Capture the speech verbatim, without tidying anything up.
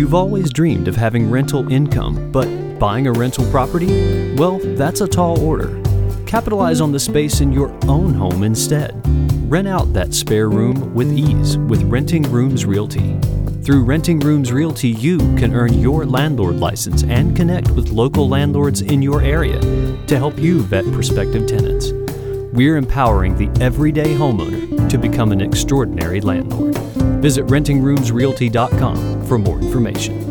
You've always dreamed of having rental income, but buying a rental property? Well, that's a tall order. Capitalize on the space in your own home instead. Rent out that spare room with ease with Renting Rooms Realty. Through Renting Rooms Realty, you can earn your landlord license and connect with local landlords in your area to help you vet prospective tenants. We're empowering the everyday homeowner to become an extraordinary landlord. Visit renting rooms realty dot com for more information.